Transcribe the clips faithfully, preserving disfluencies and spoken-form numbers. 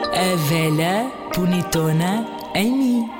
A velha bonitona em mim.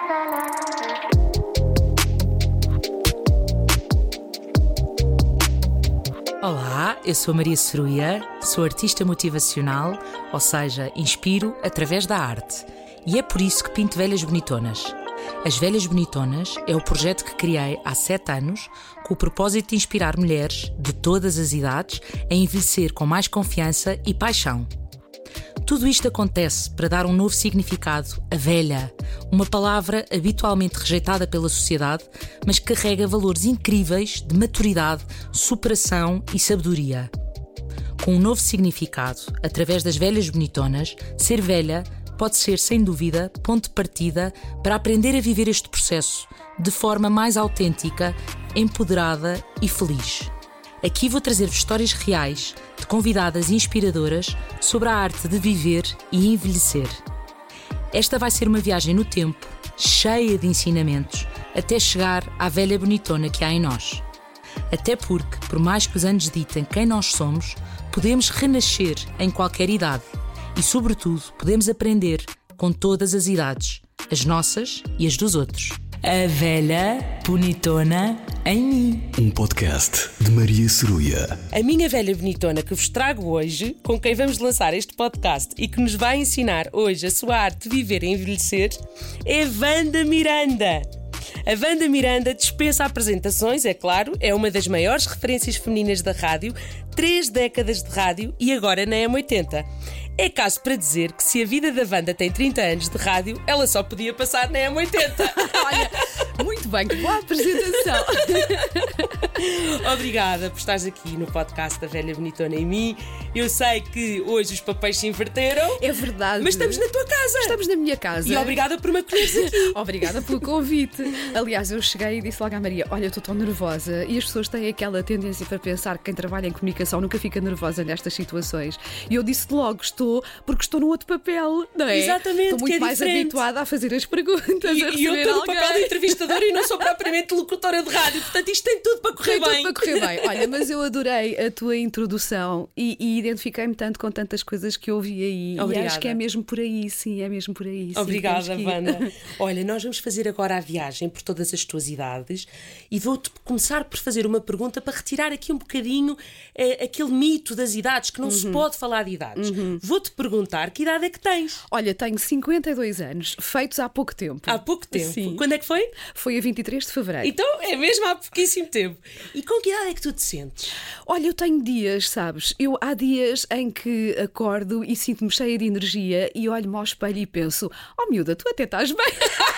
Olá, eu sou a Maria Ceruia, sou artista motivacional, ou seja, inspiro através da arte. E é por isso que pinto velhas bonitonas. As Velhas Bonitonas é o projeto que criei há sete anos com o propósito de inspirar mulheres de todas as idades a envelhecer com mais confiança e paixão. Tudo isto acontece para dar um novo significado a velha, uma palavra habitualmente rejeitada pela sociedade, mas que carrega valores incríveis de maturidade, superação e sabedoria. Com um novo significado, através das Velhas Bonitonas, ser velha pode ser, sem dúvida, ponto de partida para aprender a viver este processo de forma mais autêntica, empoderada e feliz. Aqui vou trazer-vos histórias reais de convidadas inspiradoras sobre a arte de viver e envelhecer. Esta vai ser uma viagem no tempo, cheia de ensinamentos, até chegar à velha bonitona que há em nós. Até porque, por mais que os anos ditem quem nós somos, podemos renascer em qualquer idade e, sobretudo, podemos aprender com todas as idades, as nossas e as dos outros. A velha bonitona em mim. Um podcast de Maria Ceruia. A minha velha bonitona que vos trago hoje, com quem vamos lançar este podcast e que nos vai ensinar hoje a sua arte de viver e envelhecer, é Wanda Miranda. A Wanda Miranda dispensa apresentações, é claro, é uma das maiores referências femininas da rádio, três décadas de rádio e agora na M oitenta. É caso para dizer que se a vida da Wanda tem trinta anos de rádio, ela só podia passar na M oitenta. Olha, muito bem, que boa apresentação. Obrigada por estares aqui no podcast da Velha Bonitona em mim. Eu sei que hoje os papéis se inverteram. É verdade. Mas estamos na tua casa. Estamos na minha casa. E obrigada por me acolheres aqui. Obrigada pelo convite. Aliás, eu cheguei e disse logo à Maria: olha, eu estou tão nervosa. E as pessoas têm aquela tendência para pensar que quem trabalha em comunicação nunca fica nervosa nestas situações. E eu disse logo: estou, porque estou no outro papel, não é? Exatamente. Estou muito que é mais diferente. habituada a fazer as perguntas. E, a e eu receber estou no alguém. papel de entrevistadora e não sou propriamente locutora de rádio. Portanto, isto tem tudo para correr Tem bem. tudo para correr bem. Olha, mas eu adorei a tua introdução e, e identifiquei-me tanto com tantas coisas que ouvi aí. Obrigada. E acho que é mesmo por aí, sim, é mesmo por aí. Sim, Obrigada, temos que ir. Wanda. Olha, nós vamos fazer agora a viagem por todas as tuas idades e vou-te começar por fazer uma pergunta para retirar aqui um bocadinho eh, aquele mito das idades, que não Uhum. se pode falar de idades. Uhum. Vou-te perguntar que idade é que tens? Olha, tenho cinquenta e dois anos, feitos há pouco tempo. Há pouco tempo. Sim. Quando é que foi? Foi a vinte e três de fevereiro. Então é mesmo há pouquíssimo tempo. E com que idade é que tu te sentes? Olha, eu tenho dias, sabes? Eu há dias em que acordo e sinto-me cheia de energia e olho-me ao espelho e penso: oh miúda, tu até estás bem.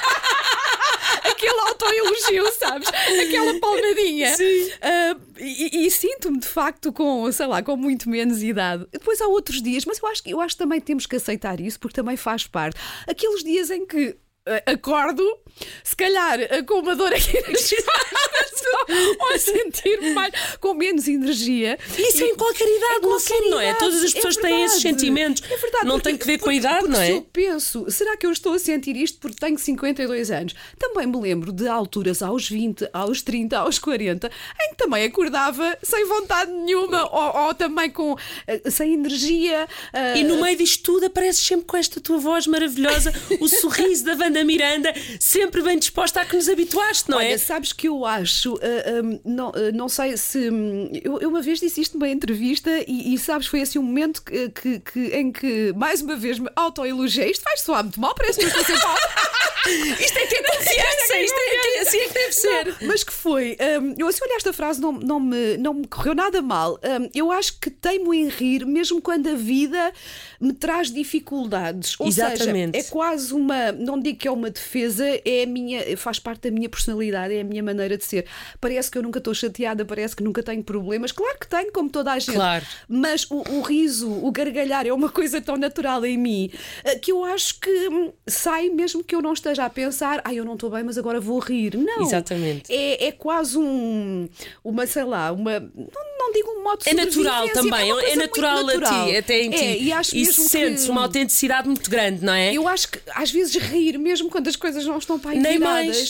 Aquele autoelogio, sabes? Aquela palmadinha. Sim. Uh, e, e sinto-me de facto com, sei lá, com muito menos idade. Depois há outros dias, mas eu acho que eu acho que também temos que aceitar isso, porque também faz parte. Aqueles dias em que acordo, se calhar com uma dor aqui nas costas ou a sentir-me mais, com menos energia. Isso e, em qualquer idade, em qualquer fundo, não é? idade. Todas as pessoas É têm esses verdade. sentimentos. É verdade, não porque, tem que ver com porque, a idade, porque não é? Se eu penso, será que eu estou a sentir isto porque tenho cinquenta e dois anos? Também me lembro de alturas aos vinte, aos trinta, aos quarenta, em que também acordava sem vontade nenhuma ou, ou também com, uh, sem energia. Uh, E no meio disto tudo apareces sempre com esta tua voz maravilhosa, o sorriso da Wanda Miranda, sempre bem disposta a que nos habituaste, não Olha, é? sabes que eu acho, uh, um, não, uh, não sei se. Um, eu, eu uma vez disse isto numa entrevista e, e sabes, foi assim um momento que, que, que, em que mais uma vez me autoelogiei. Isto vai soar muito mal, parece que eu estou sempre Isto é ter confiança, isto é, assim é que deve ser. Não, mas que foi, um, eu assim olhar esta frase não, não, me, não me correu nada mal. Um, eu acho que teimo em rir mesmo quando a vida me traz dificuldades. Ou Exatamente. seja, é quase uma, não digo que é uma defesa, é a minha, faz parte da minha personalidade, é a minha maneira de ser. Parece que eu nunca estou chateada, parece que nunca tenho problemas. Claro que tenho, como toda a gente. Claro. Mas o, o riso, o gargalhar é uma coisa tão natural em mim que eu acho que hum, sai mesmo que eu não esteja a pensar, ah, eu não estou bem, mas agora vou rir. Não. Exatamente. É, é quase um, uma, sei lá, uma, não, não digo um modo de É natural sobrevivência, também, é, uma é coisa natural, muito natural a ti, até em ti. É, e acho e mesmo sentes que, uma autenticidade muito grande, não é? eu acho que às vezes rir, mesmo quando as coisas não estão para aí Nem viradas, mais.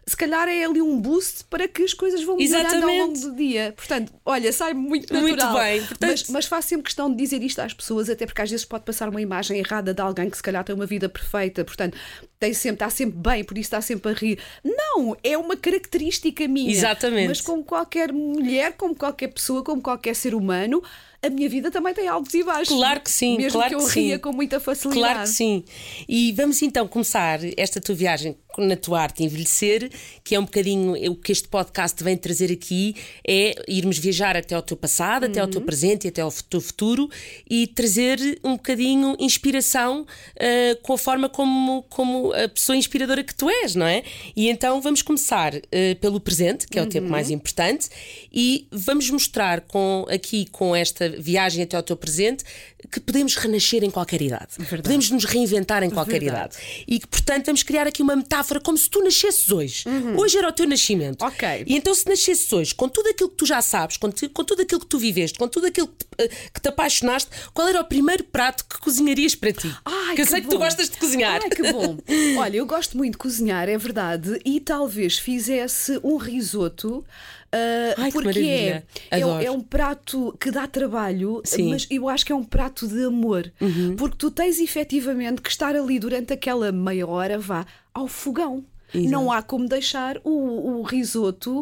se calhar é ali um boost para que as coisas vão melhorando ao longo do dia. Portanto, olha, sai muito natural. Muito bem. Portanto... Mas, mas faço sempre questão de dizer isto às pessoas, até porque às vezes pode passar uma imagem errada de alguém que se calhar tem uma vida perfeita, portanto, tem sempre, está sempre bem, por isso está sempre a rir. Não, é uma característica minha. Exatamente. Mas como qualquer mulher, como qualquer pessoa, como qualquer ser humano, a minha vida também tem altos e baixos. Claro que sim, mesmo claro que eu que ria sim. com muita facilidade. Claro que sim. E vamos então começar esta tua viagem na tua arte envelhecer, que é um bocadinho o que este podcast vem trazer aqui, é irmos viajar até ao teu passado, uhum. até ao teu presente e até ao teu futuro e trazer um bocadinho inspiração uh, com a forma como, como a pessoa inspiradora que tu és, não é? E então vamos começar uh, pelo presente, que é o uhum. tempo mais importante, e vamos mostrar com, aqui com esta viagem até ao teu presente que podemos renascer em qualquer idade. Verdade. Podemos nos reinventar em qualquer Verdade. idade. E que, portanto, vamos criar aqui uma metáfora como se tu nascesses hoje. Uhum. Hoje era o teu nascimento. Ok. E então, se nascesses hoje, com tudo aquilo que tu já sabes, com, tu, com tudo aquilo que tu viveste, com tudo aquilo que te, que te apaixonaste, qual era o primeiro prato que cozinharias para ti? Ai, que eu que sei bom. que tu gostas de cozinhar. Ai, que bom. Olha, eu gosto muito de cozinhar, é verdade, e talvez fizesse um risoto. Uh, Ai, porque que é, é, é um prato que dá trabalho, Sim. mas eu acho que é um prato de amor, uhum. porque tu tens efetivamente que estar ali durante aquela meia hora, vá ao fogão. Exato. Não há como deixar o, o risoto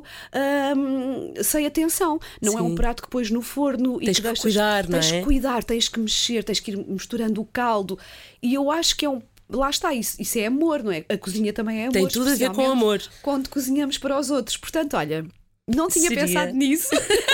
um, sem atenção. Não Sim. é um prato que pões no forno tens e que, que deixas, cuidar, não é? Tens que cuidar, tens que mexer, tens que ir misturando o caldo. E eu acho que é um Lá está, isso, isso é amor, não é? A cozinha também é amor. Tem tudo a ver com amor. Quando cozinhamos para os outros. Portanto, olha, não tinha Seria... pensado nisso.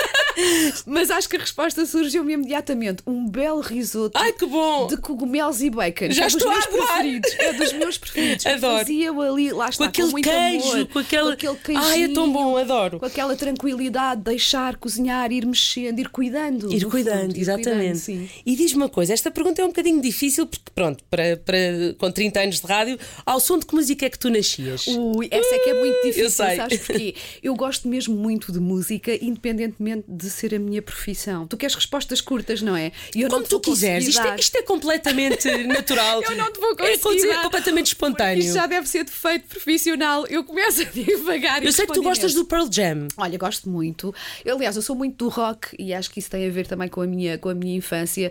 Mas acho que a resposta surgiu-me imediatamente. Um belo risoto. Ai, que bom! De cogumelos e bacon. Já é estou dos meus a adorar. preferidos. É dos meus preferidos. Adoro. Fazia-o ali, lá está, com aquele com muito queijo, amor, com, aquele... com aquele queijinho. Ai, é tão bom, adoro. Com aquela tranquilidade, deixar cozinhar, ir mexendo, ir cuidando. Ir cuidando, fundo, exatamente. Ir cuidando, e diz-me uma coisa, esta pergunta é um bocadinho difícil, porque pronto, para, para, com trinta anos de rádio, ao som de que música é que tu nascias? Ui, essa é que é muito difícil, eu sei. Sabes porquê? Eu gosto mesmo muito de música, independentemente de ser a minha profissão. Tu queres respostas curtas, não é? E eu Como não te tu vou quiseres, isto dar... é, isto é completamente natural. Eu não te vou é, conseguir é completamente espontâneo. Isto já deve ser defeito profissional. Eu começo a divagar. Eu sei que tu gostas do Pearl Jam. Olha, gosto muito. Eu, aliás, eu sou muito do rock e acho que isso tem a ver também com a minha, com a minha infância,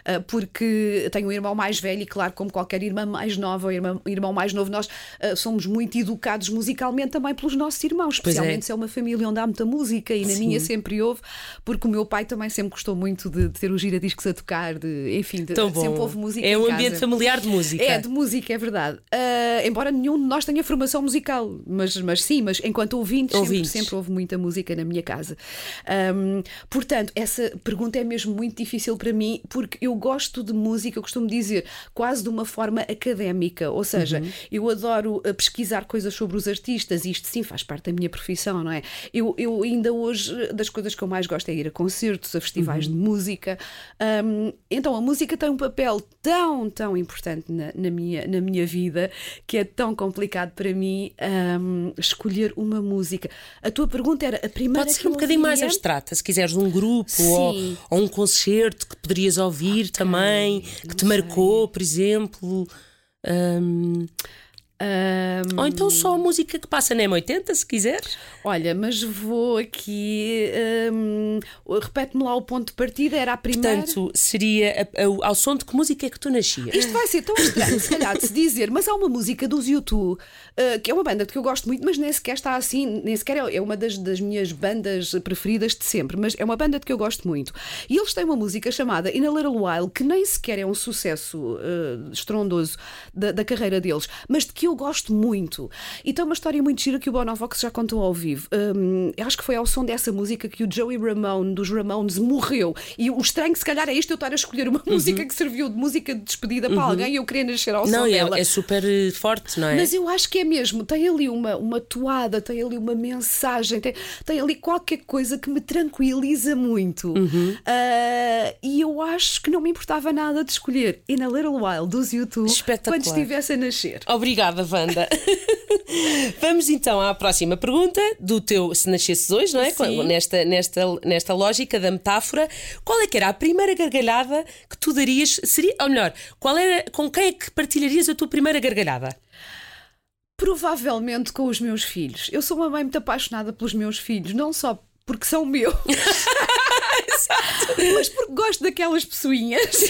porque tenho um irmão mais velho e, claro, como qualquer irmã mais nova ou irmão, irmão mais novo, nós somos muito educados musicalmente também pelos nossos irmãos, especialmente é. se é uma família onde há muita música e na Sim. minha sempre houve, porque o meu pai também sempre gostou muito de, de ter os giradiscos a tocar, de, enfim, de, Tão bom. sempre houve música. É em um casa. ambiente familiar de música. É, de música, é verdade. Uh, embora nenhum de nós tenha formação musical, mas, mas sim, mas enquanto ouvintes, ouvintes. Sempre, sempre houve muita música na minha casa. Um, portanto, essa pergunta é mesmo muito difícil para mim, porque eu gosto de música, eu costumo dizer, quase de uma forma académica, ou seja, uhum. eu adoro pesquisar coisas sobre os artistas, e isto sim faz parte da minha profissão, não é? Eu, eu ainda hoje, das coisas que eu mais gosto é ir a concertos, a festivais uhum. de música. Um, então a música tem um papel tão, tão importante na, na, minha, na minha vida, que é tão complicado para mim um, escolher uma música. A tua pergunta era a primeira. Pode ser que um bocadinho ouvia? mais abstrata, se quiseres um grupo ou, ou um concerto que poderias ouvir okay. também, que te marcou, por exemplo. Um... Um... Ou então só a música que passa na M oitenta, se quiseres. Olha, mas vou aqui. Um... Repete-me lá o ponto de partida, era a primeira. Portanto, seria a, a, ao som de que música é que tu nascias? Isto vai ser tão estranho, se calhar, de se dizer, mas há uma música dos U dois, uh, que é uma banda que eu gosto muito, mas nem sequer está assim, nem sequer é uma das, das minhas bandas preferidas de sempre, mas é uma banda de que eu gosto muito. E eles têm uma música chamada In a Little While, que nem sequer é um sucesso uh, estrondoso da, da carreira deles, mas de que eu gosto muito. E tem uma história muito gira que o Bonovox já contou ao vivo. Um, eu acho que foi ao som dessa música que o Joey Ramone, dos Ramones, morreu. E o estranho, se calhar, é isto, eu estar a escolher uma uhum. música que serviu de música de despedida uhum. para alguém e eu querer nascer ao não, som é, dela. É super forte, não é? Mas eu acho que é mesmo. Tem ali uma, uma toada, tem ali uma mensagem, tem, tem ali qualquer coisa que me tranquiliza muito. Uhum. Uh, e eu acho que não me importava nada de escolher In a Little While, dos U dois, quando estivesse a nascer. Obrigada, Wanda. Vamos então à próxima pergunta do teu se nascesses hoje, não é? Sim. Nesta, nesta, nesta lógica da metáfora, qual é que era a primeira gargalhada que tu darias? Seria, ou melhor, qual era, com quem é que partilharias a tua primeira gargalhada? Provavelmente com os meus filhos. Eu sou uma mãe muito apaixonada pelos meus filhos, não só porque são meus, mas porque gosto daquelas pessoinhas.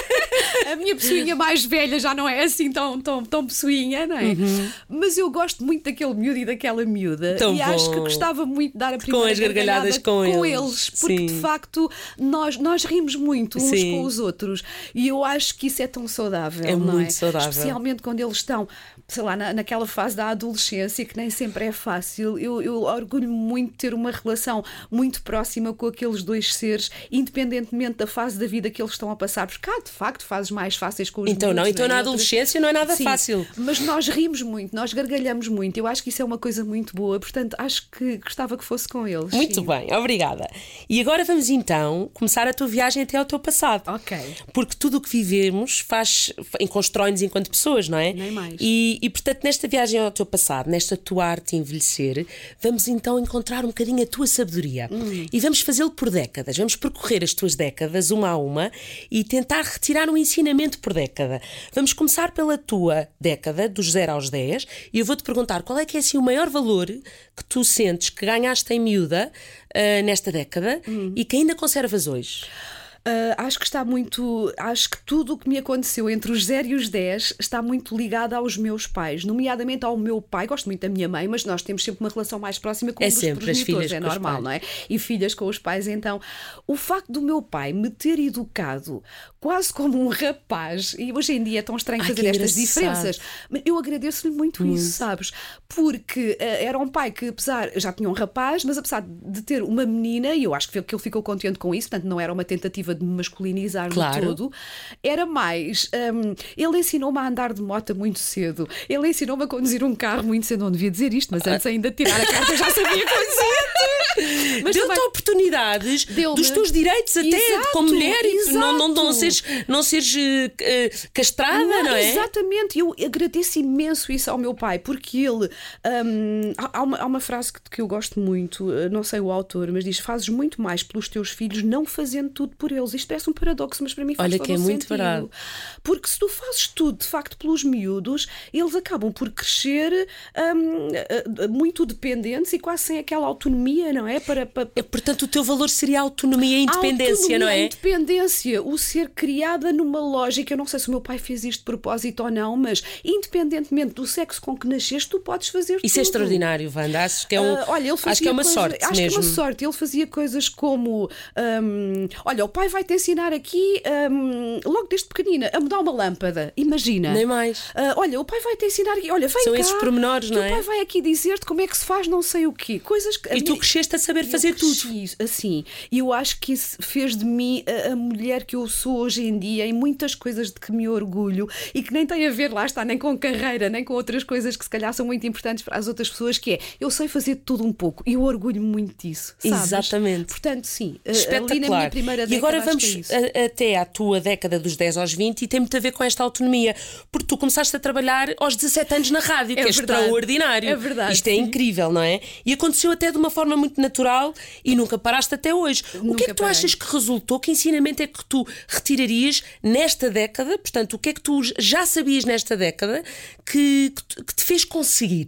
A minha pessoinha mais velha já não é assim tão, tão, tão pessoinha, não é? Uhum. Mas eu gosto muito daquele miúdo e daquela miúda. Tão e bom. Acho que gostava muito de dar a primeira com as gargalhadas com, com eles. eles. Porque Sim. de facto nós, nós rimos muito uns Sim. com os outros. E eu acho que isso é tão saudável. É não muito é? saudável. Especialmente quando eles estão, sei lá, na, naquela fase da adolescência, que nem sempre é fácil. Eu, eu orgulho-me muito de ter uma relação muito próxima com aqueles dois seres, independentemente da fase da vida que eles estão a passar, porque há de facto fases mais fáceis com os Então miúdos, não, então não é? na adolescência não é nada Sim, fácil. mas nós rimos muito, nós gargalhamos muito. Eu acho que isso é uma coisa muito boa, portanto acho que gostava que fosse com eles. Muito sim. bem, obrigada. E agora vamos então começar a tua viagem até ao teu passado. Ok. Porque tudo o que vivemos faz, constrói-nos enquanto pessoas, não é? Nem mais. E, e portanto, nesta viagem ao teu passado, nesta tua arte de envelhecer, vamos então encontrar um bocadinho a tua sabedoria. Hum. E vamos fazê-lo por décadas. Vamos percorrer as tuas décadas, uma a uma, e tentar retirar um ensinamento por década. Vamos começar pela tua década, dos zero aos dez, e eu vou-te perguntar qual é que é assim, o maior valor que tu sentes que ganhaste em miúda uh, nesta década hum. e que ainda conservas hoje. Uh, acho que está muito. Acho que tudo o que me aconteceu entre os zero e os dez está muito ligado aos meus pais, nomeadamente ao meu pai. Gosto muito da minha mãe, mas nós temos sempre uma relação mais próxima com é um dos sempre, progenitores, as filhas é com normal, os não é? E filhas com os pais, então. O facto do meu pai me ter educado quase como um rapaz, e hoje em dia é tão estranho Ai, fazer estas diferenças, mas eu agradeço-lhe muito, muito isso, sabes? Porque uh, era um pai que, apesar, já tinha um rapaz, mas apesar de ter uma menina, e eu acho que ele ficou contente com isso, portanto, não era uma tentativa de me masculinizar claro. de todo, era mais. Um, ele ensinou-me a andar de moto muito cedo, ele ensinou-me a conduzir um carro muito cedo. Não devia dizer isto, mas antes ainda de tirar a carta já sabia conduzir. Deu-te também... oportunidades dos teus direitos, até exato, como mulher, e não, não, não seres, não seres uh, castrada, não, não é? Exatamente, eu agradeço imenso isso ao meu pai, porque ele. Um, há, uma, há uma frase que, que eu gosto muito, não sei o autor, mas diz: fazes muito mais pelos teus filhos não fazendo tudo por eles. Isto parece um paradoxo, mas para mim faz Olha todo que é um muito sentido. verdade. Porque se tu fazes tudo de facto pelos miúdos, eles acabam por crescer um, muito dependentes e quase sem aquela autonomia, não é? Para, para... Portanto, o teu valor seria a autonomia e a independência, autonomia, não é? A independência, o ser criada numa lógica. Eu não sei se o meu pai fez isto de propósito ou não, mas independentemente do sexo com que nasceste, tu podes fazer isso tudo. é extraordinário, Wanda. Acho que é, um, uh, olha, ele acho que é uma coisa, sorte acho mesmo. que é uma sorte. Ele fazia coisas como um, olha, o pai vai te ensinar aqui um, logo desde pequenina a mudar uma lâmpada, imagina. Nem mais. Uh, olha, o pai vai te ensinar aqui, olha, vem São cá, esses pormenores, não é? O pai vai aqui dizer-te como é que se faz não sei o quê. Coisas que, e tu cresceste a saber fazer eu tudo. Isso, assim. E eu acho que isso fez de mim a, a mulher que eu sou hoje em dia, em muitas coisas de que me orgulho e que nem tem a ver, lá está, nem com carreira, nem com outras coisas que se calhar são muito importantes para as outras pessoas, que é, eu sei fazer tudo um pouco e eu orgulho muito disso, sabes? Exatamente. Portanto, sim, espetacular. Ali na minha primeira década, e agora vamos é a, até à tua década dos dez aos vinte e tem muito a ver com esta autonomia, porque tu começaste a trabalhar aos dezassete anos na rádio, é que é verdade. extraordinário. É verdade. Isto é sim. incrível, não é? E aconteceu até de uma forma muito natural e nunca paraste até hoje. Nunca o que é que tu parei. achas que resultou? Que ensinamento é que tu retirarias nesta década? Portanto, o que é que tu já sabias nesta década que, que, que te fez conseguir?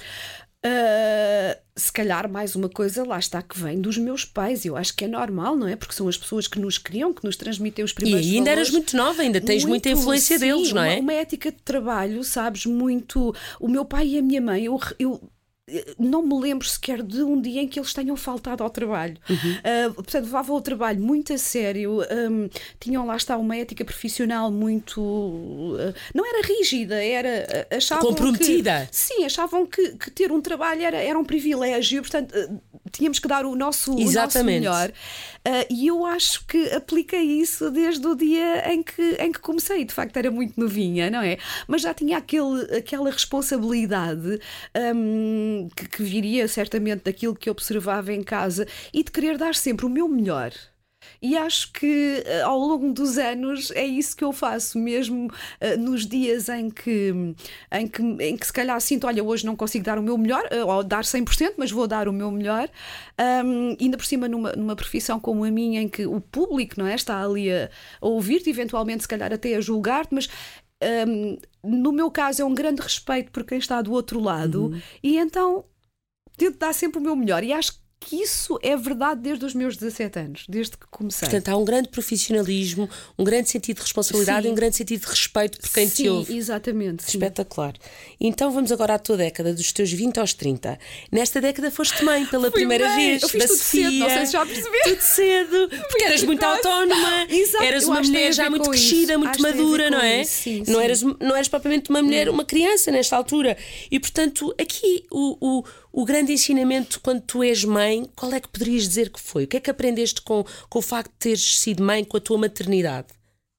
Uh, se calhar mais uma coisa, lá está, que vem dos meus pais. Eu acho que é normal, não é? Porque são as pessoas que nos criam, que nos transmitem os primeiros E ainda valores. eras muito nova, ainda tens muito, muita influência sim, deles, não é? Uma, uma ética de trabalho, sabes, muito. O meu pai e a minha mãe, eu. eu não me lembro sequer de um dia em que eles tenham faltado ao trabalho. Uhum. Uh, portanto, levavam o trabalho muito a sério, um, tinham lá está uma ética profissional muito. Uh, não era rígida, era. Uh, achavam comprometida. Que, sim, achavam que, que ter um trabalho era, era um privilégio, portanto, uh, tínhamos que dar o nosso, o nosso melhor. Uh, e eu acho que apliquei isso desde o dia em que, em que comecei. De facto, era muito novinha, não é? Mas já tinha aquele, aquela responsabilidade. Um, Que, que viria certamente daquilo que observava em casa e de querer dar sempre o meu melhor. E acho que ao longo dos anos é isso que eu faço, mesmo uh, nos dias em que, em, que, em que se calhar sinto, olha, hoje não consigo dar o meu melhor, uh, ou dar cem por cento, mas vou dar o meu melhor. Um, ainda por cima numa, numa profissão como a minha, em que o público, não é, está ali a, a ouvir-te, eventualmente se calhar até a julgar-te, mas um, no meu caso, é um grande respeito por quem está do outro lado, uhum. e então tento dar sempre o meu melhor. E acho que isso é verdade desde os meus dezassete anos, desde que comecei. Portanto, há um grande profissionalismo, um grande sentido de responsabilidade, sim. e um grande sentido de respeito por quem sim, te ouve. Exatamente. Sim. Espetacular. Então vamos agora à tua década, dos teus vinte aos trinta. Nesta década foste mãe pela Fui primeira mãe. vez. Eu fiz da tudo Sofia. cedo, não sei se já percebi. Tudo cedo, porque eras muito autónoma. Exato. Eras Eu uma acho que tem mulher a já ver muito com crescida, isso. muito Acho que tem a ver madura, com não é? isso. Sim, não, sim. Eras, não eras propriamente uma mulher, uma criança nesta altura. E portanto, aqui o, o, o grande ensinamento quando tu és mãe, qual é que poderias dizer que foi? O que é que aprendeste com, com o facto de teres sido mãe, com a tua maternidade?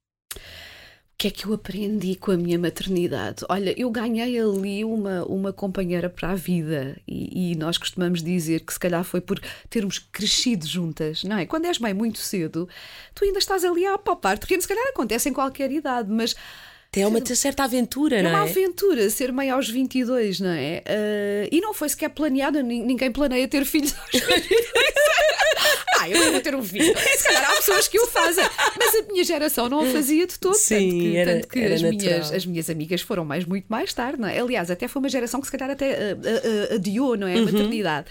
O que é que eu aprendi com a minha maternidade? Olha, eu ganhei ali uma, uma companheira para a vida e, e nós costumamos dizer que se calhar foi por termos crescido juntas, não é? Quando és mãe muito cedo, tu ainda estás ali a apalpar, porque se calhar acontece em qualquer idade, mas... É uma certa aventura, não é? É uma aventura ser mãe aos vinte e dois, não é? Uh, e não foi sequer planeado, ninguém planeia ter filhos aos vinte e dois. Ah, eu vou ter um filho. Se calhar há pessoas que o fazem, mas a minha geração não o fazia de todo. Sim, tanto que, era, tanto que era as, natural. minhas, as minhas amigas foram mais, muito mais tarde, não é? Aliás, até foi uma geração que se calhar até uh, uh, uh, adiou, não é? A uhum. maternidade.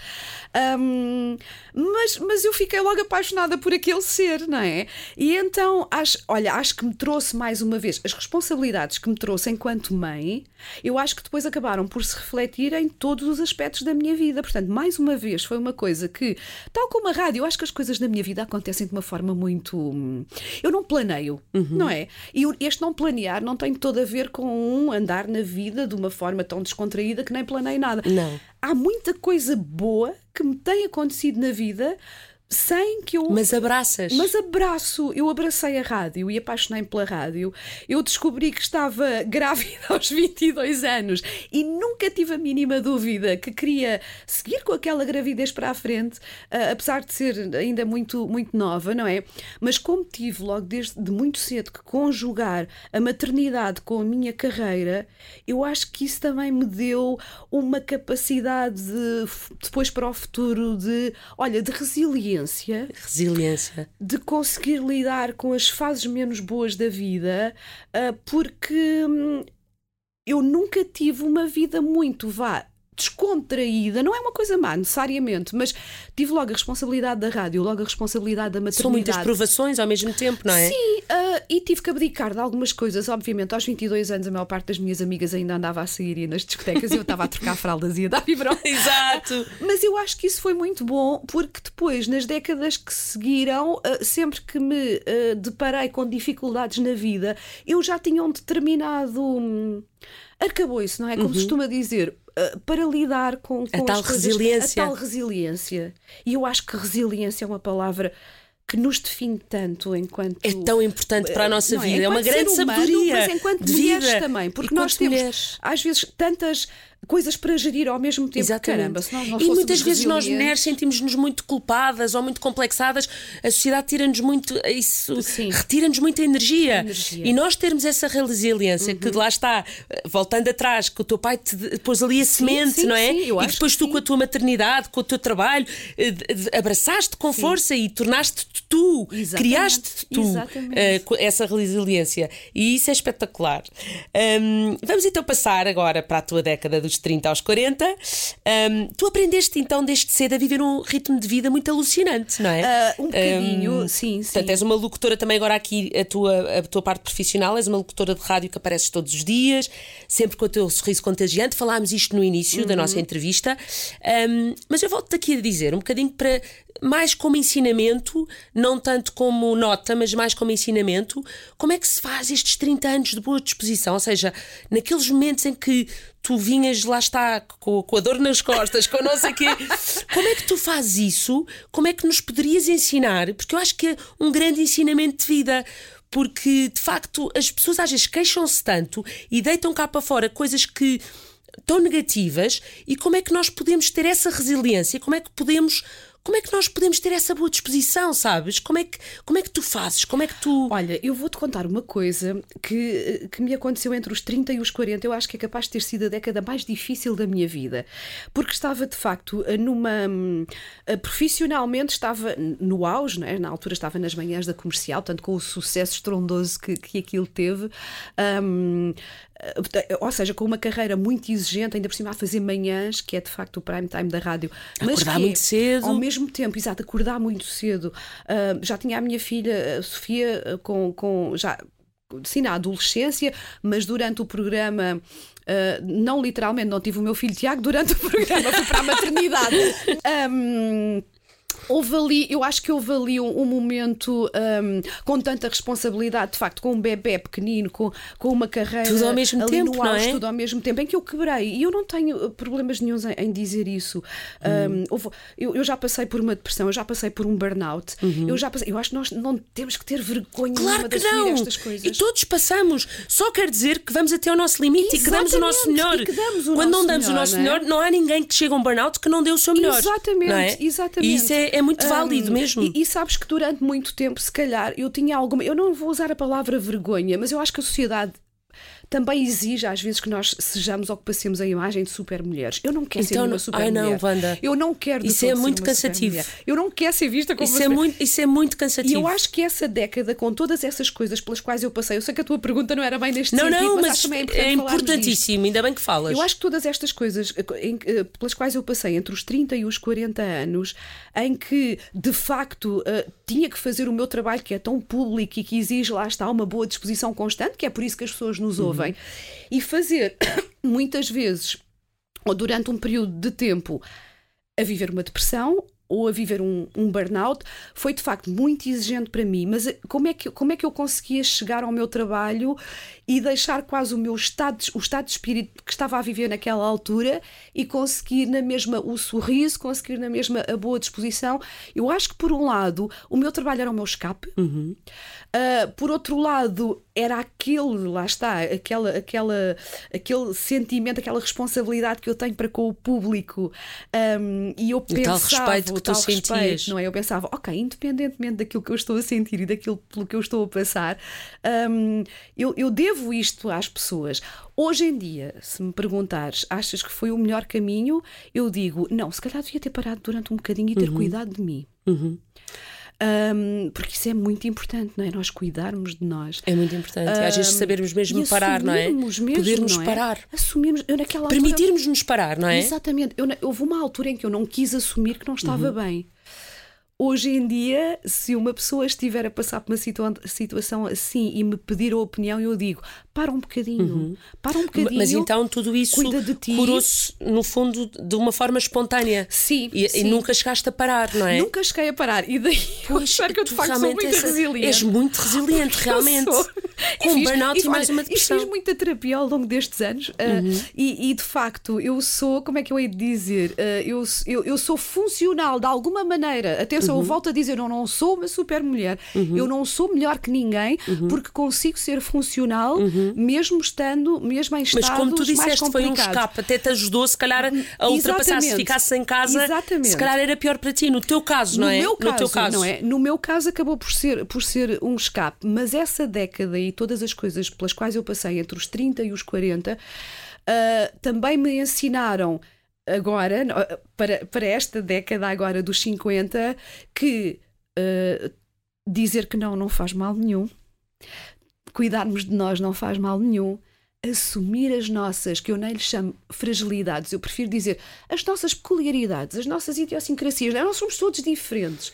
Um, mas, mas eu fiquei logo apaixonada por aquele ser, não é? E então, acho, olha, acho que me trouxe mais uma vez as responsabilidades que me trouxe enquanto mãe, eu acho que depois acabaram por se refletir em todos os aspectos da minha vida. Portanto, mais uma vez, foi uma coisa que, tal como a rádio, eu acho que as coisas na minha vida acontecem de uma forma muito... Eu não planeio, uhum. não é? E este não planear não tem todo a ver com um andar na vida de uma forma tão descontraída que nem planei nada. Não. Há muita coisa boa que me tem acontecido na vida sem que eu... Mas abraças. Mas abraço. Eu abracei a rádio e apaixonei-me pela rádio. Eu descobri que estava grávida aos vinte e dois anos e nunca tive a mínima dúvida que queria seguir com aquela gravidez para a frente, uh, apesar de ser ainda muito, muito nova, não é? Mas como tive logo desde de muito cedo que conjugar a maternidade com a minha carreira, eu acho que isso também me deu uma capacidade de, depois para o futuro de, olha, de resiliência. Resiliência. De conseguir lidar com as fases menos boas da vida, porque eu nunca tive uma vida muito, vá, descontraída. Não é uma coisa má, necessariamente, mas tive logo a responsabilidade da rádio, logo a responsabilidade da maternidade. São muitas provações ao mesmo tempo, não é? Sim, uh, e tive que abdicar de algumas coisas. Obviamente, aos vinte e dois anos, a maior parte das minhas amigas ainda andava a sair e nas discotecas e eu estava a trocar fraldas e a dar biberon. Exato! Mas eu acho que isso foi muito bom, porque depois, nas décadas que seguiram, uh, sempre que me uh, deparei com dificuldades na vida, eu já tinha um determinado um, arcabouço, não é? Como uhum. se costuma dizer, uh, para lidar com, com a tal as coisas, resiliência. A tal resiliência. E eu acho que resiliência é uma palavra que nos define tanto enquanto... É tão importante para a nossa não vida, é, é uma grande humano, sabedoria mas enquanto de mulheres vida. também, porque enquanto nós temos mulheres. às vezes tantas coisas para gerir ao mesmo tempo. Exatamente. Caramba, se nós não e muitas vezes nós resilientes... mulheres sentimos-nos muito culpadas ou muito complexadas, a sociedade tira-nos muito isso, retira-nos muita energia. energia e nós termos essa resiliência uhum. que lá está, voltando atrás, que o teu pai te pôs ali a sim, semente, sim, não é? Sim, eu e acho depois que tu sim. com a tua maternidade, com o teu trabalho, abraçaste com sim. força e tornaste-te tu, criaste tu uh, essa resiliência, e isso é espetacular. Um, vamos então passar agora para a tua década dos trinta aos quarenta. Um, tu aprendeste então desde cedo a viver um ritmo de vida muito alucinante, não é? Uh, um bocadinho, um, sim, sim. Portanto, és uma locutora também agora aqui, a tua, a tua parte profissional, és uma locutora de rádio que apareces todos os dias, sempre com o teu sorriso contagiante. Falámos isto no início uhum. da nossa entrevista, um, mas eu volto-te aqui a dizer um bocadinho para... mais como ensinamento, não tanto como nota, mas mais como ensinamento, como é que se faz estes trinta anos de boa disposição? Ou seja, naqueles momentos em que tu vinhas, lá está, com, com a dor nas costas, com não sei o quê, como é que tu fazes isso? Como é que nos poderias ensinar? Porque eu acho que é um grande ensinamento de vida. Porque, de facto, as pessoas às vezes queixam-se tanto e deitam cá para fora coisas que... tão negativas, e como é que nós podemos ter essa resiliência? Como é que podemos como é que nós podemos ter essa boa disposição, sabes? Como é que, como é que tu fazes? Como é que tu... Olha, eu vou-te contar uma coisa que, que me aconteceu entre os trinta e os quarenta. Eu acho que é capaz de ter sido a década mais difícil da minha vida, porque estava de facto numa... profissionalmente estava no auge, não é? Na altura estava nas manhãs da Comercial, tanto com o sucesso estrondoso que, que aquilo teve. Um, ou seja, com uma carreira muito exigente, ainda por cima a fazer manhãs, que é de facto o prime time da rádio. Mas acordar que, muito cedo. Ao mesmo tempo, exato, acordar muito cedo. Uh, já tinha a minha filha, a Sofia, com, com já, sim, na adolescência, mas durante o programa... Uh, não literalmente, não tive o meu filho Tiago durante o programa, fui para a maternidade. Um, Houve ali, eu acho que houve ali um, um momento um, com tanta responsabilidade, de facto, com um bebê pequenino, com, com uma carreira tudo ao mesmo ali tempo, no auge, não é? tudo ao mesmo tempo, em que eu quebrei. E eu não tenho problemas nenhuns em, em dizer isso. Uhum. Um, houve, eu, eu já passei por uma depressão, eu já passei por um burnout. Uhum. Eu já passei, eu acho que nós não temos que ter vergonha claro que de assumir não. estas coisas. E todos passamos. Só quer dizer que vamos até ao nosso limite. Exatamente. E que damos o nosso melhor. E que damos o Quando nosso não damos melhor, o nosso não é? melhor, não há ninguém que chegue a um burnout que não dê o seu melhor. Exatamente, não é? exatamente. E isso é, é muito válido um, mesmo. E, e sabes que durante muito tempo, se calhar, eu tinha alguma. Eu não vou usar a palavra vergonha, mas eu acho que a sociedade também exige às vezes que nós sejamos ou que passemos a imagem de super mulheres. Eu não quero então, ser uma super mulher. Ai não, Wanda. Eu não quero de Isso é todo muito ser uma cansativo. supermulher. Eu não quero ser vista como Isso uma é, super... muito, isso é muito cansativo. E eu acho que essa década, com todas essas coisas pelas quais eu passei, eu sei que a tua pergunta não era bem neste não, sentido, não, mas, mas acho também é, é importante falarmos disto. importantíssimo, ainda bem que falas. Eu acho que todas estas coisas em, pelas quais eu passei entre os trinta e os quarenta anos, em que de facto uh, tinha que fazer o meu trabalho que é tão público e que exige, lá está, uma boa disposição constante, que é por isso que as pessoas nos ouvem, uhum. e fazer muitas vezes, ou durante um período de tempo, a viver uma depressão ou a viver um, um burnout, foi de facto muito exigente para mim. Mas como é, que, como é que eu conseguia chegar ao meu trabalho e deixar quase o meu estado, o estado de espírito que estava a viver naquela altura e conseguir na mesma o sorriso, conseguir na mesma a boa disposição? Eu acho que por um lado o meu trabalho era o meu escape, uhum. uh, por outro lado era aquele, lá está, aquela, aquela, aquele sentimento, aquela responsabilidade que eu tenho para com o público, um, e eu pensava, o tal respeito que tu respeito, sentias, não é? Eu pensava, ok, independentemente daquilo que eu estou a sentir e daquilo pelo que eu estou a passar, um, eu, eu devo isto às pessoas. Hoje em dia, se me perguntares, achas que foi o melhor caminho? Eu digo, não, se calhar devia ter parado durante um bocadinho e ter uhum. cuidado de mim. Uhum. Um, porque isso é muito importante, não é? Nós cuidarmos de nós. É muito importante. Um, Às vezes sabermos mesmo parar, não é? Mesmo, Podermos não é? parar. Assumirmos. Eu naquela altura... Permitirmos-nos parar, não é? Exatamente. Eu, houve uma altura em que eu não quis assumir que não estava uhum. bem. Hoje em dia, se uma pessoa estiver a passar por uma situa- situação assim e me pedir a opinião, eu digo, para um bocadinho, uhum. para um bocadinho. Mas então tudo isso curou-se, no fundo, de uma forma espontânea. Sim, e, sim. e nunca chegaste a parar, não é? Nunca cheguei a parar. E daí eu espero que eu de facto sou muito és, resiliente. És muito resiliente, realmente. Com um burnout e, e mais uma depressão. E fiz muita terapia ao longo destes anos. Uhum. Uh, e, e de facto, eu sou, como é que eu hei de dizer? Uh, eu, eu, eu sou funcional de alguma maneira. Atenção, uhum. eu volto a dizer, eu não sou uma super mulher. Uhum. Eu não sou melhor que ninguém, uhum. porque consigo ser funcional, uhum. mesmo estando, mesmo em estados mais complicados. Mas como tu disseste, foi um escape, até te ajudou, se calhar, a ultrapassar. Se ficasses em casa, Exatamente. se calhar era pior para ti. No teu caso, não no é? Meu caso, no teu caso, não é? No meu caso acabou por ser, por ser um escape, mas essa década e todas as coisas pelas quais eu passei entre os trinta e os quarenta uh, também me ensinaram agora, para, para esta década agora dos cinquenta, que uh, dizer que não não faz mal nenhum, cuidarmos de nós não faz mal nenhum, assumir as nossas, que eu nem lhes chamo fragilidades, eu prefiro dizer as nossas peculiaridades, as nossas idiosincrasias, nós somos todos diferentes.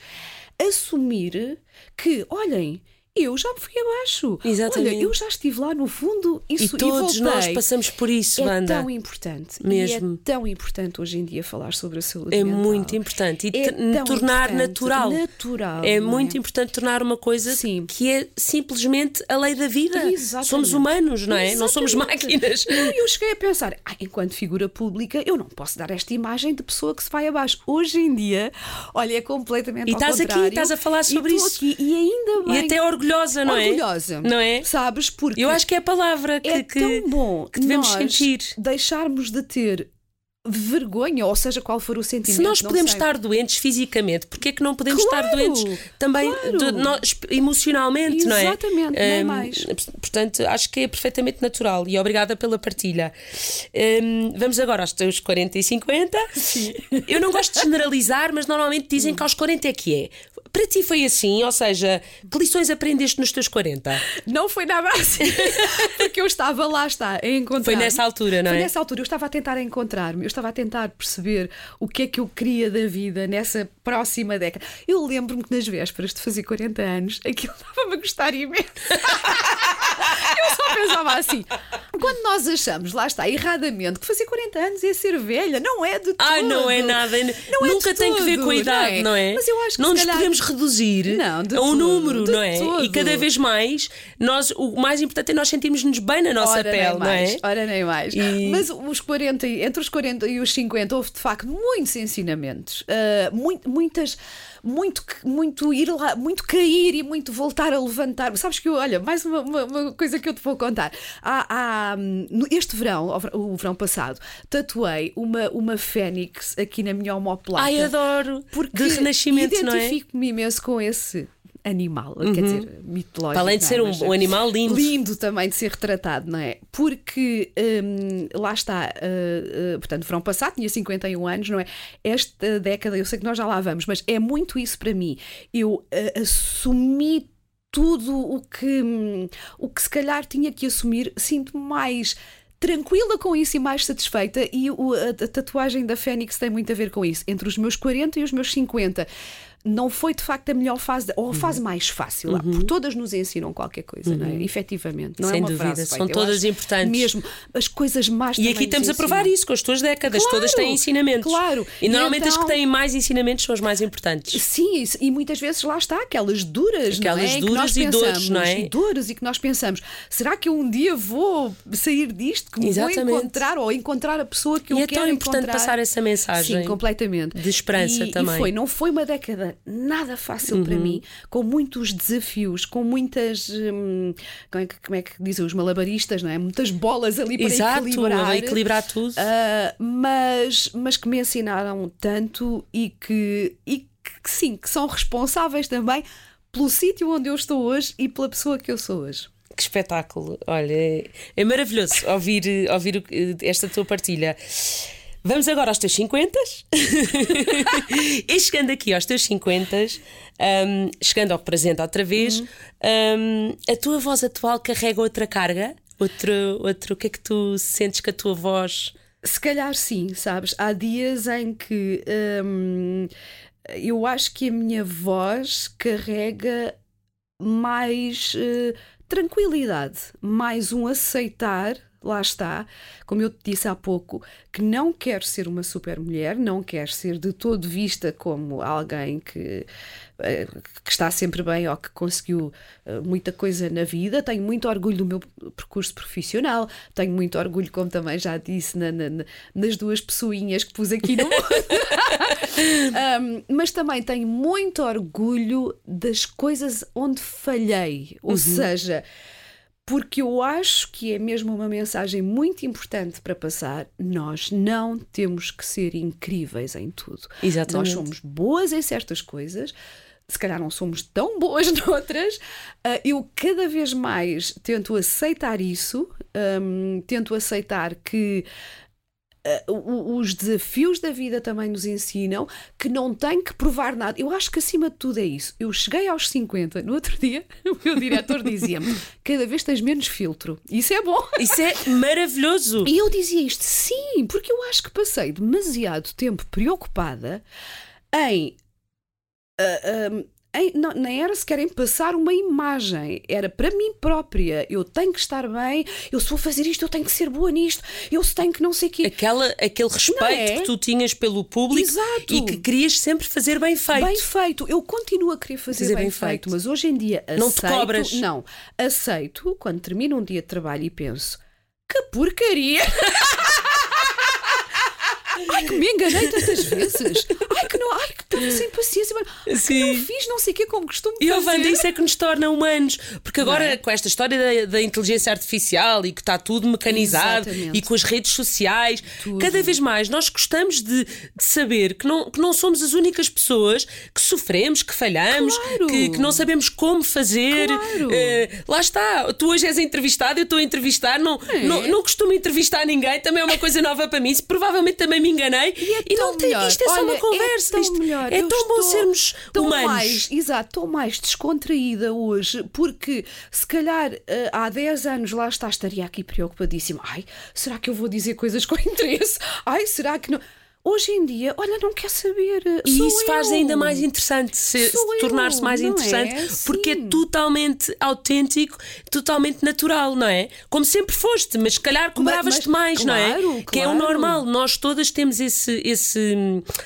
Assumir que, olhem, eu já me fui abaixo. Exatamente. Olha, eu já estive lá no fundo isso, e todos e nós passamos por isso, é Wanda. É tão importante. Mesmo. E é tão importante hoje em dia falar sobre a saúde é mental. É muito importante. E é tornar natural. natural. É não muito é? importante tornar uma coisa Sim. que é simplesmente a lei da vida. Exatamente. Somos humanos, não é? Exatamente. Não somos máquinas. Não, eu cheguei a pensar, ah, enquanto figura pública, eu não posso dar esta imagem de pessoa que se vai abaixo. Hoje em dia, olha, é completamente e ao estás contrário. aqui, estás a falar sobre e isso. Aqui, e ainda bem. E até orgulhosa, não orgulhosa. é? Não é? Sabes? Porque eu acho que é a palavra que, é que, tão bom que devemos nós sentir. Deixarmos de ter vergonha, ou seja, qual for o sentimento. Se nós não podemos sei. estar doentes fisicamente, porque é que não podemos Claro, estar doentes também claro. de, nós, emocionalmente, não é? Exatamente, nem Hum, mais. Portanto, acho que é perfeitamente natural e obrigada pela partilha. Hum, vamos agora aos teus quarenta e cinquenta. Sim. Eu não gosto de generalizar, mas normalmente dizem que aos quarenta é que é. Para ti foi assim? Ou seja, que lições aprendeste nos teus quarenta? Não foi nada assim. Porque eu estava lá, está, a encontrar. Foi nessa altura, não é? Foi nessa altura. Eu estava a tentar encontrar-me, eu estava a tentar perceber o que é que eu queria da vida nessa próxima década. Eu lembro-me que nas vésperas de fazer quarenta anos, aquilo estava-me a gostar imenso. Eu só pensava assim. Quando nós achamos, lá está, erradamente, que fazer quarenta anos é ser velha, não é de tudo. Ai, não é nada. Não é Nunca de tem que ver todo, com a idade, não é? Mas eu acho que não se nos calhar... podemos reduzir Não, de a um todo, número, de não é? todo. E cada vez mais, nós, o mais importante é nós sentirmos-nos bem na nossa Ora, pele, nem não mais, é? ora nem mais. E- Mas os quarenta, e- entre os quarenta e os cinquenta houve de facto muitos ensinamentos, ah, muito, muitas, muito, muito ir lá, muito cair e muito voltar a levantar. Sabes que eu, olha, mais uma, uma- uma coisa que eu te vou contar. Há, há, hum, no- este verão, o ver- o verão passado, tatuei uma, uma fênix aqui na minha omoplata. Ai, adoro. Porque De renascimento, não é? identifico-me imenso com esse animal, quer dizer, mitológico. Para além de não é? ser um, Mas, um animal lindo. Lindo também de ser retratado, não é? Porque hum, lá está, uh, uh, portanto, verão passado, tinha cinquenta e um anos, não é? Esta década, eu sei que nós já lá vamos, mas é muito isso para mim. Eu uh, assumi tudo o que, hum, o que se calhar tinha que assumir, sinto-me mais tranquila com isso e mais satisfeita, e o- a, a tatuagem da Fênix tem muito a ver com isso. Entre os meus quarenta e os meus cinquenta não foi de facto a melhor fase, ou a fase mais fácil, lá, porque todas nos ensinam qualquer coisa, não é? Efetivamente, não Sem é uma dúvida, frase são feita. Eu todas acho importantes. Mesmo as coisas mais E também aqui estamos nos a provar ensinam. isso com as tuas décadas. Claro, Todas têm ensinamentos. claro. E E normalmente as que então- têm mais ensinamentos são as mais importantes. Sim, isso, e muitas vezes lá está, aquelas duras, Aquelas não é? Em que duras nós e dores, pensamos, não é? E dores e que nós pensamos, será que eu um dia vou sair disto, que me Exatamente. vou encontrar ou encontrar a pessoa que E eu é quero tão importante encontrar? passar essa mensagem. Sim, completamente. de esperança e, também. E foi, não foi uma década nada fácil para mim, com muitos desafios, com muitas, hum, como, é que, como é que dizem os malabaristas, não é? Muitas bolas ali para Exato, equilibrar. a equilibrar tudo. Ah, mas, mas que me ensinaram tanto e que, e que sim, que são responsáveis também pelo sítio onde eu estou hoje e pela pessoa que eu sou hoje. Que espetáculo. Olha, é, é maravilhoso ouvir, ouvir o- esta tua partilha. Vamos agora aos teus cinquenta. E chegando aqui aos teus cinquenta, hum, chegando ao presente outra vez, hum, a tua voz atual carrega outra carga? Outro, outro, o que é que tu sentes que a tua voz... Se calhar sim, sabes? Há dias em que hum, eu acho que a minha voz carrega mais eh, tranquilidade, mais um aceitar. Lá está, como eu te disse há pouco, que não quero ser uma super mulher, não quero ser de todo vista como alguém que, eh, que está sempre bem ou que conseguiu eh, muita coisa na vida. Tenho muito orgulho do meu percurso profissional, tenho muito orgulho, como também já disse, na, na, nas duas pessoinhas que pus aqui no um, mas também tenho muito orgulho das coisas onde falhei, ou seja, porque eu acho que é mesmo uma mensagem muito importante para passar. Nós não temos que ser incríveis em tudo. Exatamente. Nós somos boas em certas coisas, se calhar não somos tão boas noutras. Uh, eu cada vez mais tento aceitar isso, um, tento aceitar que Uh, os desafios da vida também nos ensinam que não tem que provar nada. Eu acho que acima de tudo é isso. Eu cheguei aos cinquenta, no outro dia o meu diretor dizia-me: cada vez tens menos filtro. Isso é bom. Isso é maravilhoso. E eu dizia isto, sim, porque eu acho que passei demasiado tempo preocupada em... Uh, um, Em, não, nem era sequer em passar uma imagem, era para mim própria. Eu tenho que estar bem, eu se vou fazer isto, eu tenho que ser boa nisto, eu se tenho que não sei o quê. Aquela, aquele respeito é? que tu tinhas pelo público. Exato. E que querias sempre fazer bem feito. Bem feito, eu continuo a querer fazer, Fazer bem, bem feito, feito. mas hoje em dia aceito. Não te cobras. Não, aceito quando termino um dia de trabalho e penso: que porcaria! Ai, que me enganei tantas vezes! Ai, que não, ai, que sem paciência, mas Sim. não fiz, não sei o que, como costumo E, fazer. Wanda, isso é que nos torna humanos. Porque agora, é? com esta história da, da inteligência artificial e que está tudo mecanizado, Exatamente. e com as redes sociais, Tudo. cada vez mais nós gostamos de, de saber que não, que não somos as únicas pessoas que sofremos, que falhamos, Claro. que, que não sabemos como fazer. Claro. Eh, lá está, tu hoje és entrevistado, eu estou a entrevistar, não, É. não, não costumo entrevistar ninguém, também é uma coisa nova para mim. Provavelmente também me enganei. E, é E não tão tem, melhor. isto é só Olha, uma conversa. É tão, Isto- melhor. é Eu tão bom estou sermos tão humanos. Mais, exato, estou mais descontraída hoje, porque se calhar eh, há dez anos lá está, estaria aqui preocupadíssima. Ai, será que eu vou dizer coisas com interesse? Ai, será que não? Hoje em dia, olha, não quer saber. E Sou isso faz eu. ainda mais interessante, se, Sou se eu, tornar-se mais não interessante, é? porque é Sim. totalmente autêntico, totalmente natural, não é? Como sempre foste, mas se calhar cobravas-te mas, mais, não é? claro, Que é o claro. normal. Nós todas temos esse. esse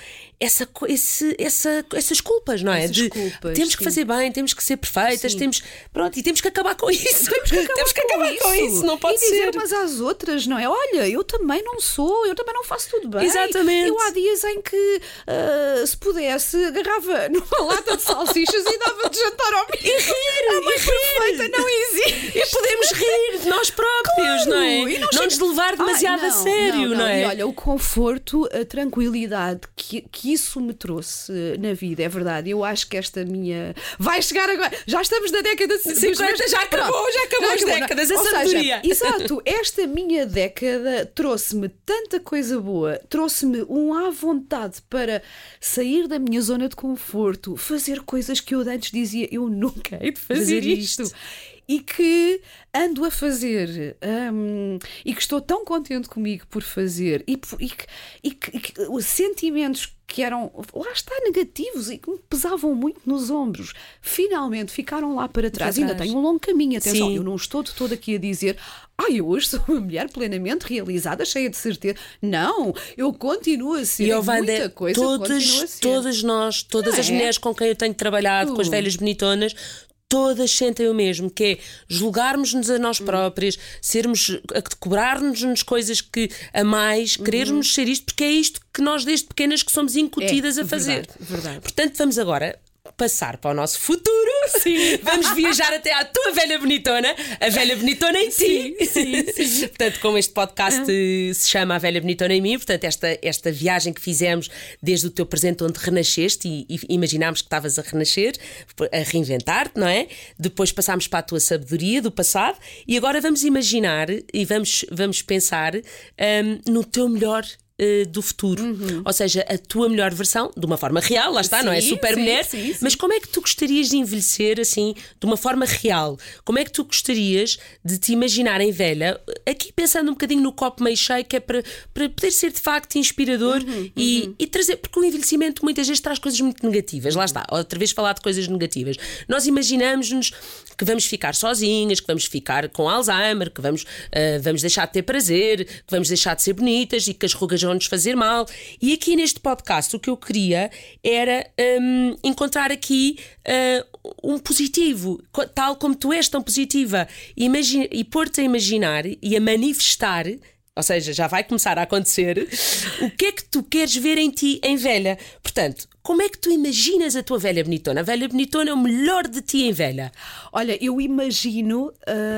essa, co- esse, essa, essas culpas, não é? Essas De, culpas, temos que sim. fazer bem, temos que ser perfeitas, Sim. temos, pronto, e temos que acabar com isso. Temos que acabar, Temos que acabar com isso, não pode e dizer ser. umas às outras, não é? Olha, eu também não sou, eu também não faço tudo bem. Exatamente. Eu há dias em que, ah, se pudesse, agarrava numa lata de salsichas e dava de jantar ao menino. E rir, A mãe e rir. perfeita não existe. E podemos rir de nós próprios, Claro, não é? e Não, chega- nos levar demasiado Ai, a sério, não, é? E olha, o conforto, a tranquilidade que, que isso me trouxe eh, na vida, é verdade. Eu acho que esta minha. Vai chegar agora. Já estamos na década de cinquenta, já acabou, já acabou as décadas, a Ou seja, sabedoria. exato, esta minha década trouxe-me tanta coisa boa, trouxe-me um à vontade para sair da minha zona de conforto, fazer coisas que eu antes dizia eu nunca hei de fazer, Fazer isto. isto. E que ando a fazer hum, e que estou tão contente comigo por fazer e, por- e que, e que- e que os sentimentos que eram, lá está, negativos e que me pesavam muito nos ombros, finalmente ficaram lá para trás. Para Ainda trás. tenho um longo caminho, atenção, Sim. eu não estou de todo aqui a dizer ai, eu hoje sou uma mulher plenamente realizada, cheia de certeza. Não, eu continuo a ser E, ó, muita Wanda, coisa, continuo a todas, ser. todas nós, todas Não as é? mulheres com quem eu tenho trabalhado, com as Uh. velhas bonitonas, todas sentem o mesmo, que é julgarmos-nos a Hum. nós próprias, sermos, a cobrar-nos coisas que a mais, Uhum. querermos ser isto, porque é isto que nós desde pequenas que somos incutidas É, a fazer. verdade, verdade. Portanto, vamos agora passar para o nosso futuro. Sim. Vamos viajar até à tua velha bonitona, a velha bonitona em ti. Sim, sim. Portanto, como este podcast eh, se chama A Velha Bonitona em Mim, portanto, esta, esta viagem que fizemos desde o teu presente onde renasceste e, e imaginámos que estavas a renascer, a reinventar-te, não é? Depois passámos para a tua sabedoria do passado e agora vamos imaginar e vamos, vamos pensar hum, no teu melhor eh, do futuro, Uhum. ou seja, a tua melhor versão, de uma forma real, lá está, não é? Sim, Super sim, mulher, sim, sim. mas como é que tu gostarias de envelhecer assim, de uma forma real? Como é que tu gostarias de te imaginar em velha? Aqui pensando um bocadinho no copo meio cheio, que é para, para poder ser de facto inspirador Uhum, e, e trazer, porque o envelhecimento muitas vezes traz coisas muito negativas, lá está, outra vez falar de coisas negativas. Nós imaginamos-nos que vamos ficar sozinhas, que vamos ficar com Alzheimer, que vamos, ah, vamos deixar de ter prazer, que vamos deixar de ser bonitas e que as rugas vão nos fazer mal. E aqui neste podcast o que eu queria era hum, encontrar aqui ah, um positivo, co- tal como tu és tão positiva, Imagi- e pôr-te a imaginar e a manifestar. Ou seja, já vai começar a acontecer o que é que tu queres ver em ti em velha. Portanto, como é que tu imaginas a tua velha bonitona? A velha bonitona é o melhor de ti em velha. Olha, eu imagino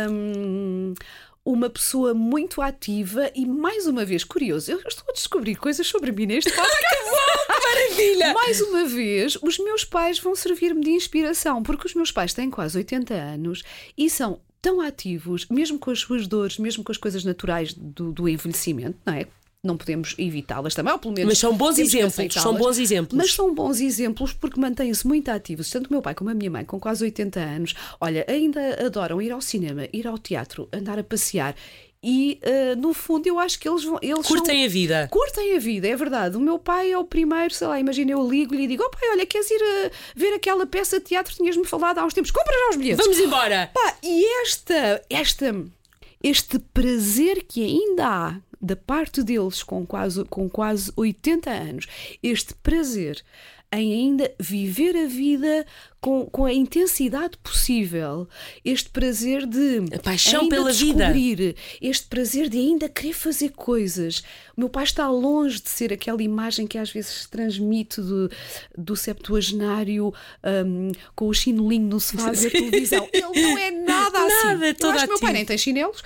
hum, uma pessoa muito ativa e, mais uma vez, curioso, eu estou a descobrir coisas sobre mim neste podcast. Maravilha! Mais uma vez, os meus pais vão servir-me de inspiração, porque os meus pais têm quase oitenta anos e são tão ativos, mesmo com as suas dores, mesmo com as coisas naturais do, do envelhecimento, não é? Não podemos evitá-las também, ou pelo menos. Mas são bons temos que exemplos, são aceitá-las. bons exemplos. Mas são bons exemplos porque mantêm-se muito ativos. Tanto o meu pai como a minha mãe, com quase oitenta anos, olha, ainda adoram ir ao cinema, ir ao teatro, andar a passear. E, uh, no fundo, eu acho que eles vão. Eles Curtem são- a vida. Curtem a vida, é verdade. O meu pai é o primeiro, sei lá, imagina, eu ligo-lhe e digo: oh pai, olha, queres ir a ver aquela peça de teatro que tinhas-me falado há uns tempos? Compra já os bilhetes. Vamos embora! Pá, e esta, esta, este prazer que ainda há da parte deles com quase, com quase oitenta anos, este prazer em ainda viver a vida com, com a intensidade possível, este prazer de a paixão ainda pela vida, descobrir, este prazer de ainda querer fazer coisas. O meu pai está longe de ser aquela imagem que às vezes se transmite do, do septuagenário um, com o chinelinho no sofá a ver televisão. Ele não é nada assim. Nada, é Eu todo acho que o meu pai ativo. nem tem chinelos.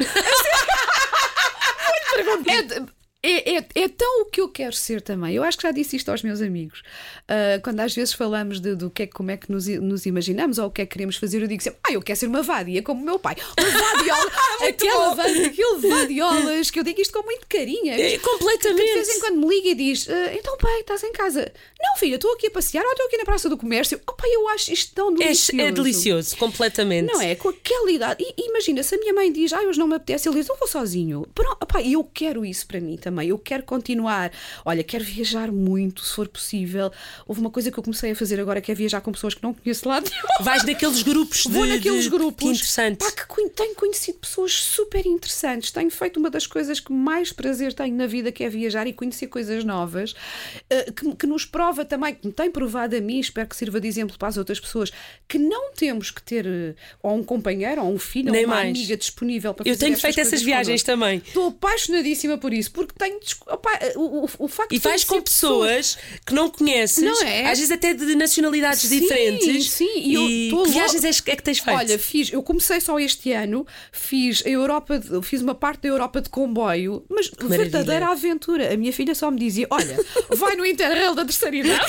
É, é, é tão o que eu quero ser também. Eu acho que já disse isto aos meus amigos. Uh, quando às vezes falamos de, do que é, como é que nos, nos imaginamos ou o que é que queremos fazer, eu digo sempre: ah, eu quero ser uma vadia como o meu pai. Uma vadiola, aquela vadia, aquele vadiolas, que eu digo isto com muito carinho. É, completamente. Que de vez em quando me liga e diz: ah, então, pai, estás em casa? Não, filha, estou aqui a passear ou estou aqui na Praça do Comércio. Oh, pai, eu acho isto tão delicioso. É, é delicioso, completamente. Não é? Com aquela idade. E imagina, se a minha mãe diz: ah, hoje não me apetece, ele diz: eu vou sozinho. Pronto, pai, eu quero isso para mim também. Eu quero continuar. Olha, quero viajar muito, se for possível. Houve uma coisa que eu comecei a fazer agora, que é viajar com pessoas que não conheço lá nenhum. Vais naqueles grupos de, Vou naqueles de, grupos. Que interessante. Pá, que conhe- tenho conhecido pessoas super interessantes. Tenho feito uma das coisas que mais prazer tenho na vida, que é viajar e conhecer coisas novas, uh, que, que nos prova também, que me tem provado a mim, espero que sirva de exemplo para as outras pessoas, que não temos que ter uh, ou um companheiro, ou um filho, Nem ou uma mais. amiga disponível para Eu fazer tenho estas feito essas coisas viagens connosco. também. Estou apaixonadíssima por isso, porque tenho desco- opá, o, o, o facto E de vais com conhecer pessoas que não conheces, Não é? às vezes até de nacionalidades Sim, diferentes. sim, e eu e tô que lo- viagens é que é que tens feito? Olha, fiz, eu comecei só este ano, fiz a Europa, de- fiz uma parte da Europa de comboio, mas maravilha. verdadeira aventura. A minha filha só me dizia: olha, vai no Interrail da terceira idade.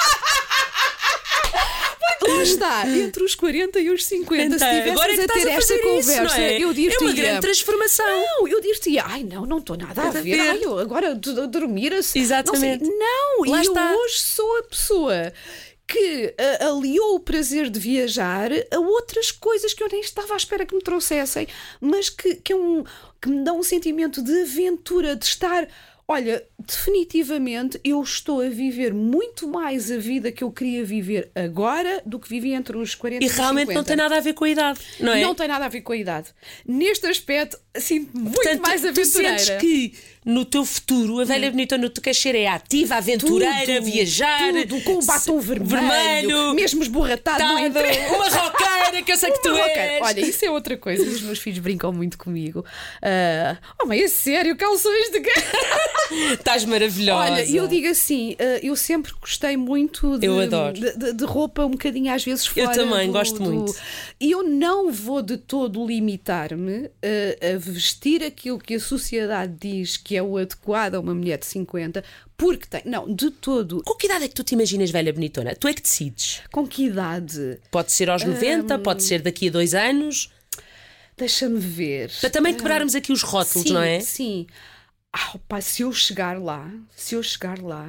Lá está, entre os quarenta e os cinquenta, Então, se agora é tivesses que a estás ter a esta fazer isso, conversa, não é? eu dir-te É uma grande transformação. Não, eu dir-te ai não, não estou nada a Nada a ver, ver. ai, eu agora d- d- dormir assim. Exatamente. Não, sei. Não, Lá e está. eu hoje sou a pessoa que ah, aliou o prazer de viajar a outras coisas que eu nem estava à espera que me trouxessem, mas que, que, é um, que me dão um sentimento de aventura, de estar. Olha, definitivamente eu estou a viver muito mais a vida que eu queria viver agora do que vivi entre os quarenta E e os realmente cinquenta. não tem nada a ver com a idade, não é? Não tem nada a ver com a idade. Neste aspecto, sinto-me muito Portanto, mais tu aventureira. sentes que no teu futuro a velha bonitona que tu queres ser é ativa, aventureira, Tudo, viajar, tudo, com o batom vermelho, vermelho, mesmo esborratado, não Tado, interessa. uma roqueira que eu sei que tu Uma roqueira. és. Olha, isso é outra coisa. Os meus filhos brincam muito comigo. Ah, oh, mas é sério, calções de guerra. Estás maravilhosa. Olha, eu digo assim, ah, eu sempre gostei muito de, Eu adoro. de, de- de roupa um bocadinho às vezes fora. também, do- gosto do- muito. E eu não vou de todo limitar-me a, a vestir aquilo que a sociedade diz que é o adequado a uma mulher de cinquenta, porque tem. Não, de todo. Com que idade é que tu te imaginas velha bonitona? Tu é que decides. Com que idade? Pode ser aos noventa, pode ser daqui a dois anos. Deixa-me ver. Para também quebrarmos aqui os rótulos, sim, não é? Sim. Ah, opa, se eu chegar lá, se eu chegar lá,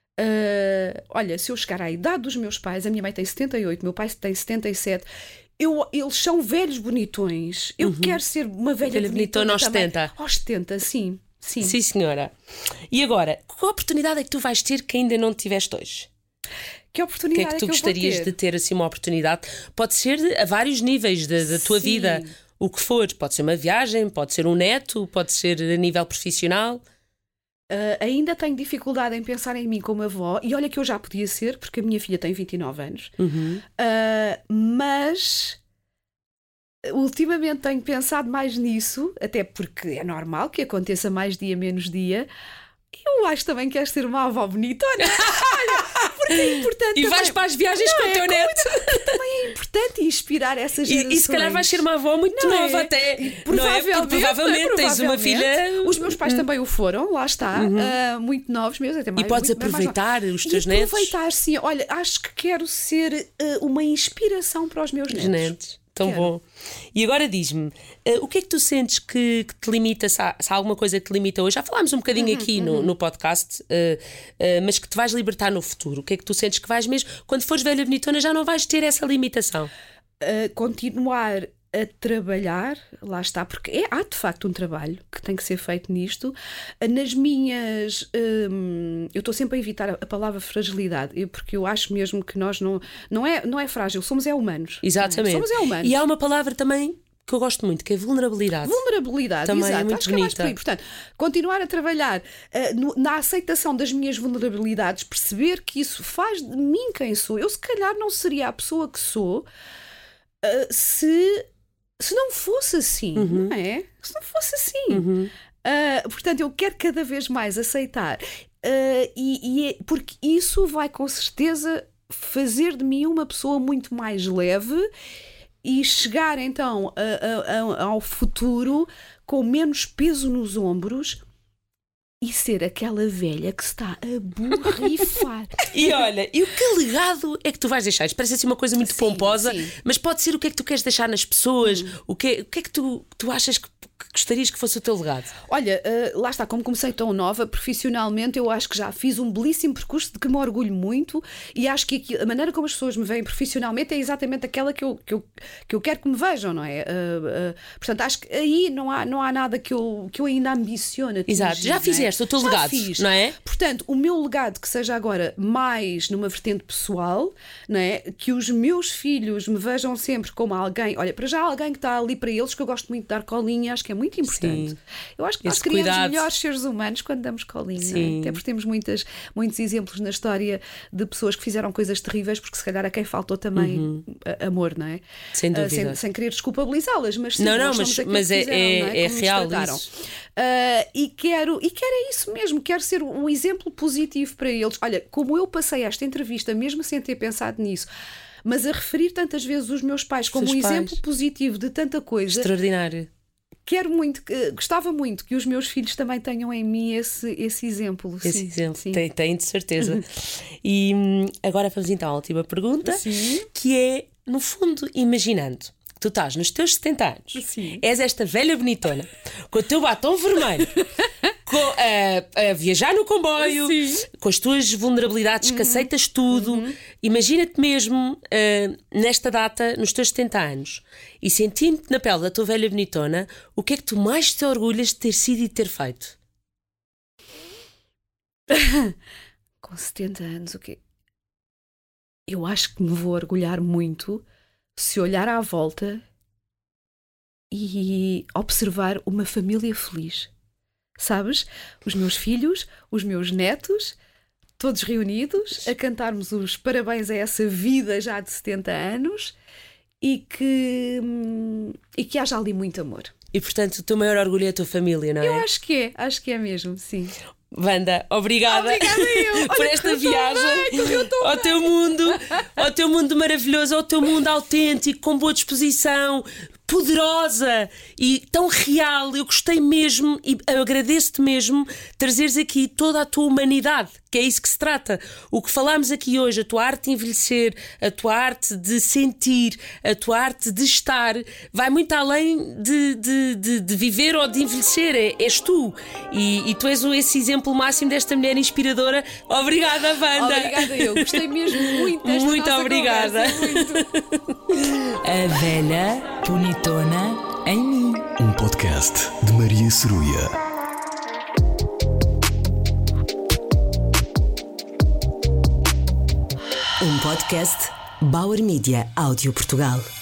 ah, olha, se eu chegar à idade dos meus pais, a minha mãe tem setenta e oito, meu pai tem setenta e sete, eu, eles são velhos bonitões. Eu quero ser uma velha, Velha bonitona aos também. setenta. Aos setenta, sim. Sim. Sim, senhora. E agora, qual oportunidade é que tu vais ter que ainda não tiveste hoje? Que O oportunidade que é que tu eu vou gostarias ter? de ter assim uma oportunidade? Pode ser de- a vários níveis da, da tua Sim. vida, o que for. Pode ser uma viagem, pode ser um neto, pode ser a nível profissional. Ah, ainda tenho dificuldade em pensar em mim como avó, e olha que eu já podia ser, porque a minha filha tem vinte e nove anos, Ah, mas ultimamente tenho pensado mais nisso, até porque é normal que aconteça mais dia menos dia. Eu acho também que queres ser uma avó bonitona. Olha, porque é importante. E também. vais para as viagens Não com o é? teu neto. Também é importante inspirar essas E, gerações. e se calhar vais ser uma avó muito Não é? nova até. E não é? Porque Provavelmente, provavelmente tens uma provavelmente. filha. Os meus pais também o foram, lá está, ah, muito novos mesmo, até mais. E podes muito- mais aproveitar novos. os teus e netos. aproveitar, sim. Olha, acho que quero ser ah, uma inspiração para os meus netos. Os netos. Tão Quero. bom. E agora diz-me, eh, o que é que tu sentes que, que te limita, se há, se há alguma coisa que te limita hoje? Já falámos um bocadinho aqui no, no podcast, eh, eh, mas que te vais libertar no futuro. O que é que tu sentes que vais mesmo, quando fores velha bonitona, já não vais ter essa limitação? A continuar a trabalhar, lá está, porque é, há de facto um trabalho que tem que ser feito nisto. Nas minhas. hum, eu estou sempre a evitar a, a palavra fragilidade, eu- porque eu acho mesmo que nós não. Não é, não é frágil, somos é humanos. Exatamente. Somos é humanos. E há uma palavra também que eu gosto muito, que é vulnerabilidade. Vulnerabilidade, também exato. é muito Acho que é mais bonita. por aí. Portanto, continuar a trabalhar uh, no- na aceitação das minhas vulnerabilidades, perceber que isso faz de mim quem sou. Eu, se calhar, não seria a pessoa que sou uh, se, se não fosse assim, Uhum. não é? Se não fosse assim. Uhum. Uh, portanto, eu quero cada vez mais aceitar. Uh, e, e é- porque isso vai, com certeza, fazer de mim uma pessoa muito mais leve e chegar então a- a- a- ao futuro com menos peso nos ombros e ser aquela velha que se está a borrifar. E olha, e o que legado é que tu vais deixar? Isto parece assim uma coisa muito Sim, pomposa, sim. mas pode ser o que é que tu queres deixar nas pessoas, o, que é, o que é que tu, tu achas que, que gostarias que fosse o teu legado? Olha, uh, lá está, como comecei tão nova, profissionalmente eu acho que já fiz um belíssimo percurso de que me orgulho muito e acho que aqui- a maneira como as pessoas me veem profissionalmente é exatamente aquela que eu, que eu, que eu quero que me vejam, não é? Uh, uh, portanto, acho que aí não há, não há nada que eu, que eu ainda ambicione atingir, Exato, já não é? fizeste o teu Já legado, fiz. não é? Portanto, o meu legado que seja agora mais numa vertente pessoal, não é? Que os meus filhos me vejam sempre como alguém, olha, para já alguém que está ali para eles, que eu gosto muito de dar colinha, acho que é muito importante. Sim. Eu acho que nós Esse criamos cuidado. melhores seres humanos quando damos colinha, não Sim. é? Até porque temos muitas, muitos exemplos na história de pessoas que fizeram coisas terríveis porque se calhar a quem faltou também a- amor, não é? Sem Ah, dúvida. sem, sem querer desculpabilizá-las, mas sim, Não, não, nós mas- somos aquilo mas que é- fizeram, é- não é Como nos real trataram. isso. Ah, e quero e quero é isso mesmo, quero ser um exemplo positivo para eles. Olha, como eu passei esta entrevista mesmo sem ter pensado nisso, mas a referir tantas vezes os meus pais como Seus um pais. exemplo positivo de tanta coisa, Extraordinário. quero muito, que- gostava muito que os meus filhos também tenham em mim esse, esse exemplo. Esse sim, exemplo, sim. tem, tem de certeza. E hum, agora vamos então à última pergunta, Sim. que é, no fundo, imaginando que tu estás nos teus setenta anos, Sim. és esta velha bonitona, com o teu batom vermelho, com, a, a viajar no comboio, Sim. com as tuas vulnerabilidades, que aceitas tudo. Imagina-te mesmo ah, nesta data, nos teus setenta anos, e sentindo-te na pele da tua velha bonitona, o que é que tu mais te orgulhas de ter sido e de ter feito? Com setenta anos, o quê? Eu acho que me vou orgulhar muito se olhar à volta e observar uma família feliz. Sabes? Os meus filhos, os meus netos, todos reunidos, a cantarmos os parabéns a essa vida já de setenta anos e que, hum, e que haja ali muito amor. E portanto, o teu maior orgulho é a tua família, não é? Eu acho que é, acho que é mesmo, sim. Wanda, obrigada, Obrigada eu. por Olha, esta correu tão viagem bem, correu tão ao teu mundo, ao teu mundo maravilhoso, ao teu mundo autêntico, com boa disposição, poderosa e tão real. Eu gostei mesmo e agradeço-te mesmo trazeres aqui toda a tua humanidade, que é isso que se trata. O que falámos aqui hoje, a tua arte de envelhecer, a tua arte de sentir, a tua arte de estar, vai muito além de, de, de, de viver ou de envelhecer. É, és tu. E, e tu és o- esse exemplo máximo desta mulher inspiradora. Obrigada, Wanda. Obrigada eu, gostei mesmo muito desta Muito nossa obrigada. conversa, muito. A velha bonitona em mim. Um podcast de Maria Ceruia. Um podcast Bauer Media Áudio Portugal.